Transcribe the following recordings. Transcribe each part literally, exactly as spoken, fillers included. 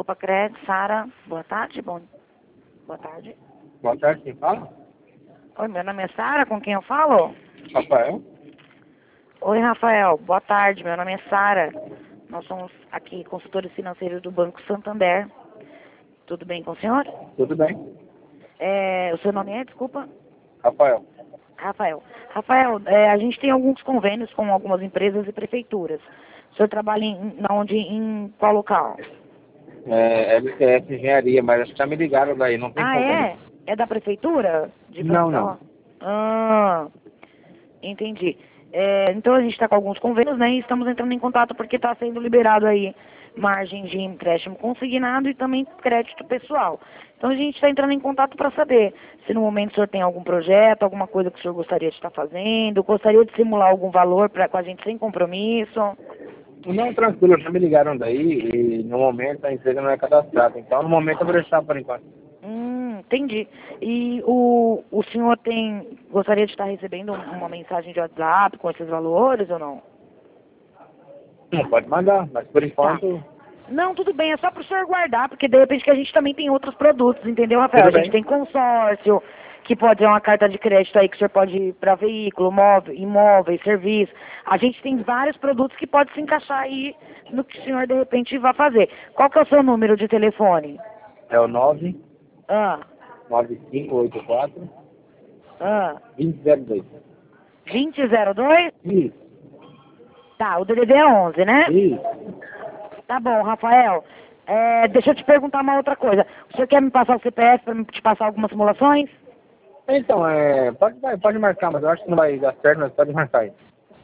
Copa Crédito, Sara. Boa tarde, bom... Boa tarde. Boa tarde, quem fala? Oi, meu nome é Sara, com quem eu falo? Rafael. Oi, Rafael. Boa tarde, meu nome é Sara. Nós somos aqui consultores financeiros do Banco Santander. Tudo bem com o senhor? Tudo bem? É, o seu nome é, desculpa? Rafael. Rafael. Rafael, é, a gente tem alguns convênios com algumas empresas e prefeituras. O senhor trabalha em, na onde, em qual local? É, L C S Engenharia, mas acho que já me ligaram daí, não tem Ah, convênio. é? É da prefeitura? De Não, Francal? não. Ah, entendi. É, então a gente está com alguns convênios, né? E estamos entrando em contato porque está sendo liberado aí margem de empréstimo consignado e também crédito pessoal. Então a gente está entrando em contato para saber se no momento o senhor tem algum projeto, alguma coisa que o senhor gostaria de estar fazendo, gostaria de simular algum valor pra, com a gente sem compromisso. Não, tranquilo, já me ligaram daí e no momento a empresa não é cadastrada. Então no momento eu vou deixar por enquanto. Hum, entendi. E o, o senhor tem, gostaria de estar recebendo uma mensagem de WhatsApp com esses valores ou não? Não, pode mandar, mas por Tá. enquanto, Não, tudo bem, é só para o senhor guardar, porque de repente que a gente também tem outros produtos, entendeu, Rafael? tudo A gente bem. tem consórcio, que pode ser uma carta de crédito aí que o senhor pode ir para veículo, móvel, imóveis, serviço. A gente tem vários produtos que podem se encaixar aí no que o senhor de repente vai fazer. Qual que é o seu número de telefone? É o nove Ah, nove cinco oito quatro ah, dois zero zero dois. vinte zero dois? Isso, Tá, o D D D é onze, né? isso. Tá bom, Rafael. É, deixa eu te perguntar uma outra coisa. O senhor quer me passar o C P F para te passar algumas simulações? Então, é, pode, vai, pode marcar, mas eu acho que não vai dar certo, mas pode marcar aí.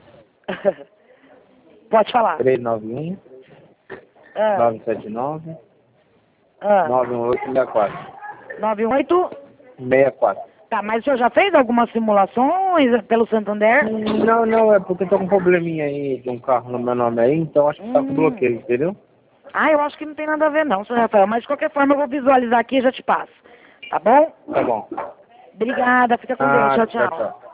Pode falar. três nove um, Ah, nove sete nove, ah, nove um oito seis quatro. nove um oito. seis quatro. Tá, mas o senhor já fez algumas simulações pelo Santander? Não, não, é porque eu tô com um probleminha aí de um carro no meu nome aí, então acho que tá com Hum. bloqueio, entendeu? Ah, eu acho que não tem nada a ver não, senhor Rafael. Mas de qualquer forma eu vou visualizar aqui e já te passo. Tá bom? Tá bom. Obrigada, fica com Deus. Ah, Tchau, tchau, tchau. tchau.